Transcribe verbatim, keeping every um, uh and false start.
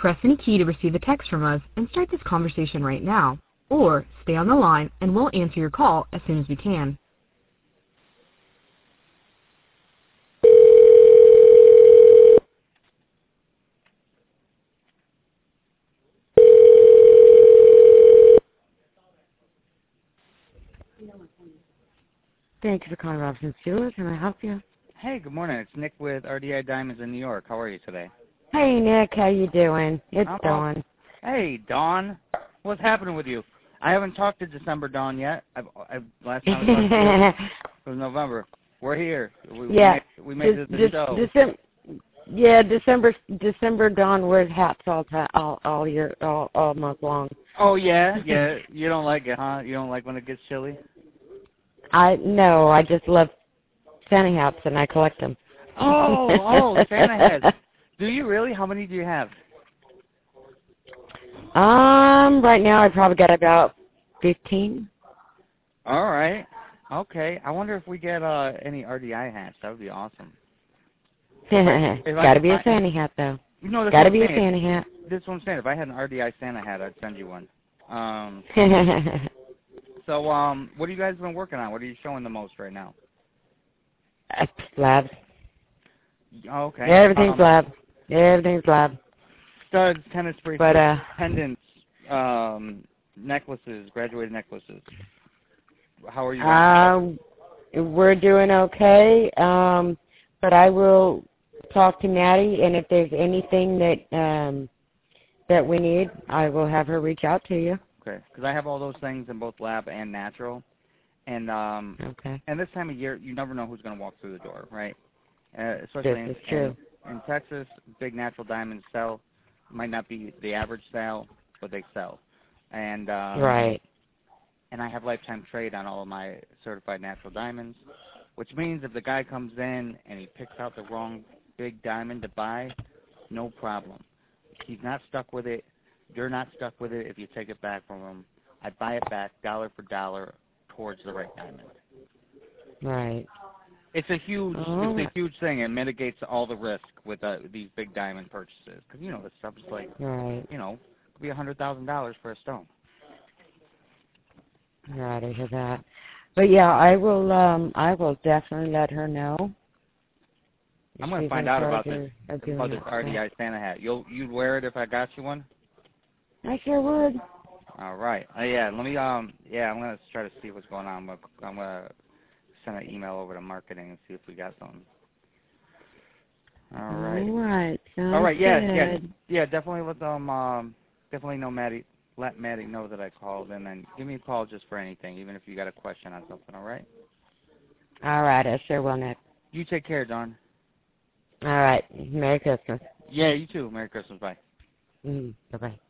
press any key to receive a text from us and start this conversation right now, or stay on the line and we'll answer your call as soon as we can. Thank you for calling Robinson Steelers. Can I help you? Hey, good morning. It's Nick with R D I Diamonds in New York. How are you today? Hey, Nick. How you doing? It's I'm Dawn. all... Hey, Dawn. What's happening with you? I haven't talked to December Dawn yet. I've, I've, last time I talked to you was November. We're here. We, yeah. we made, we made it to the show. December, yeah, December December Dawn wears hats all time, all all year, all all month long. Oh yeah, yeah. You don't like it, huh? You don't like when it gets chilly? I no, I just love Santa hats and I collect them. Oh, oh, Santa hats. Do you really? How many do you have? Um, right now I probably got about fifteen. All right. Okay. I wonder if we get uh any R D I hats. That would be awesome. Got to be a Santa hat though. No, got to be a Santa hat. This is what I'm saying. If I had an R D I Santa hat, I'd send you one. Um. So, um, what have you guys been working on? What are you showing the most right now? Uh, labs. Okay. Everything's um, lab. Everything's lab. Studs, tennis bracelets, but, uh, pendants, um, necklaces, graduated necklaces. How are you guys? Um, we're doing okay. Um, but I will talk to Maddie, and if there's anything that um that we need, I will have her reach out to you. Okay, because I have all those things in both lab and natural, and um, okay. And this time of year, you never know who's going to walk through the door, right? Uh, especially this in, is true. In, in Texas, big natural diamonds sell. Might not be the average sale, but they sell. And um, right. And I have lifetime trade on all of my certified natural diamonds, which means if the guy comes in and he picks out the wrong big diamond to buy, no problem. He's not stuck with it. You're not stuck with it if you take it back from him. I buy it back dollar for dollar towards the right diamond. Right. It's a huge, oh. it's a huge thing. It mitigates all the risk with uh, these big diamond purchases. Because, you know, this stuff's like, right. you know, it could be a hundred thousand dollars for a stone. Right, I hear that. But yeah, I will. Um, I will definitely let her know. I'm going to find out about this about this R D I Santa hat. You'll you'd wear it if I got you one? I sure would. All right. Uh, yeah. Let me. Um. Yeah. I'm going to try to see what's going on. I'm going to send an email over to marketing and see if we got something. All right. All right. Sounds All right. Yeah. good. Yeah. Yeah. Definitely let them. Um. Definitely know Maddie. Let Maddie know that I called, and then give me a call just for anything, even if you got a question on something. All right. All right. I sure will, Nick. You take care, Dawn. All right. Merry Christmas. Yeah. You too. Merry Christmas. Bye. Mm, bye bye.